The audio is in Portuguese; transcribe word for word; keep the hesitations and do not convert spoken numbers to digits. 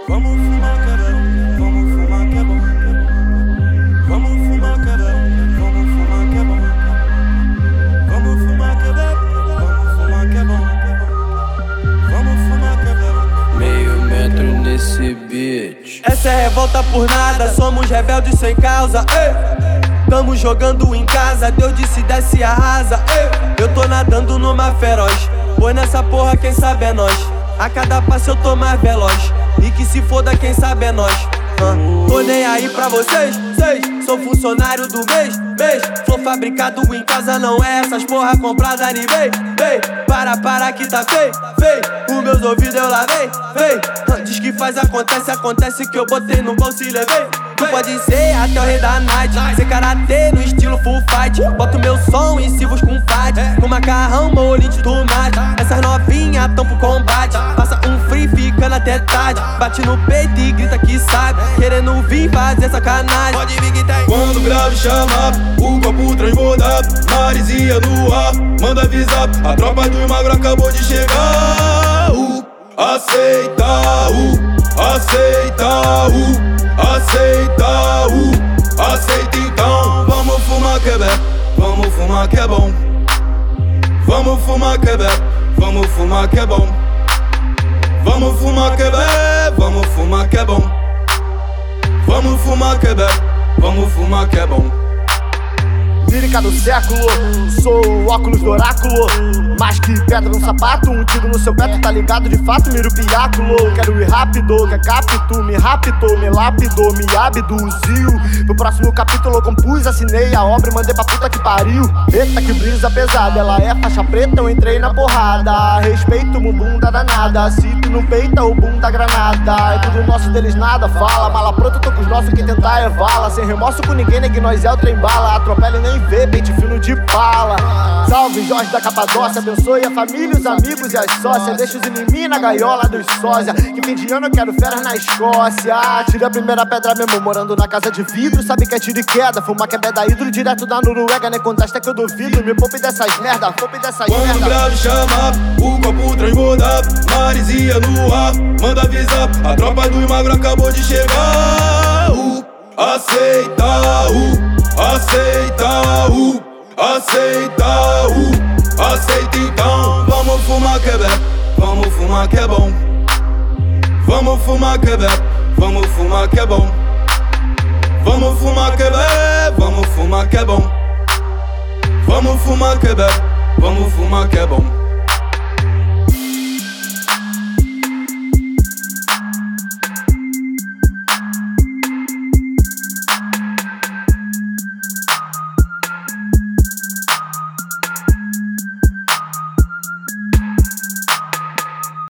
Vamos fumar que é bom, vamos fumar que é bom. Vamos fumar que é bom, vamos fumar que é bom. Vamos fumar que é bom, vamos fumar que é bom. Vamos fumar que é bom. Meio metro nesse beat. Essa é revolta por nada, somos rebeldes sem causa. Ei. Tamo jogando em casa, Deus disse desce e arrasa. Ei. Eu tô nadando numa feroz, pois nessa porra quem sabe é nós. A cada passo eu tô mais veloz, e que se foda quem sabe é nós. uh. Tô nem aí pra vocês, seis. Sou funcionário do mês, mês. Sou fabricado em casa, não é essas porra comprada nem vem. Vem, para, para que tá feio, feio. Os meus ouvidos eu lavei, vem. uh, Diz que faz, acontece, acontece que eu botei no bolso e levei. Tu pode ser até o rei da night, ser karatê no estilo full fight. Boto meu som em civos com fade, com macarrão, molho de tomate. Essas novinhas tão pro combate, passa um free ficando até tarde. Bate no peito e grita que sabe, querendo vir fazer sacanagem. Pode vir que tem. Quando o grave chama, o copo transborda, maresia no ar, manda avisar. A tropa do magro acabou de chegar. uh, Aceita, uh, aceita, uh, aceita, uh, aceita então. Vamos fumar que é bom, vamos fumar que é bom. Vamos fumar que é bom, vamos fumar que é bom. Vamos fumar que é bom, vamos fumar que é bom. Vamos fumar que é bom, vamos fumar que é bom. Lírica do século, sou o óculos do oráculo. Mais que pedra no sapato, um tiro no seu peto, tá ligado de fato, miro piáculo. Quero ir rápido, que é capto, me rapto, me lápido, me abduziu. No próximo capítulo compus, assinei a obra e mandei pra puta que pariu. Eita que brisa pesada, ela é faixa preta, eu entrei na porrada. Respeito, bumbum da danada, se tu não peita o boom da granada. É tudo nosso, deles nada, fala. Mala pronta, tô com os nossos, quem tentar é vala. Sem remorso com ninguém, nem que nós é o trem bala. Atropela e nem vê, pente fino de bala. Salve Jorge da Capadócia, abençoe a família, os amigos e as sócias. Deixa os inimigos na gaiola dos sósia. Que fim de ano eu quero férias na Escócia. Tirei a primeira pedra mesmo, morando na casa de vidro. Sabe que é tiro e queda, fumar que é beda hidro. Direto da Noruega, nem contesta que eu duvido. Me poupe dessas merda, poupe dessas Quando merda. o grave chama, o copo transborda, maresia no ar, manda avisar. A tropa do magro acabou de chegar. uh, Aceita, uh, aceita, uh, aceita, uh, aceita então. Vamos fumar que é bom, vamos fumar que é bom. Vamos fumar que é bom, vamos fumar que é bom. Vamos fumar que é bom, vamos fumar que é bom. Vamos fumar que é bom, vamos fumar que é bom.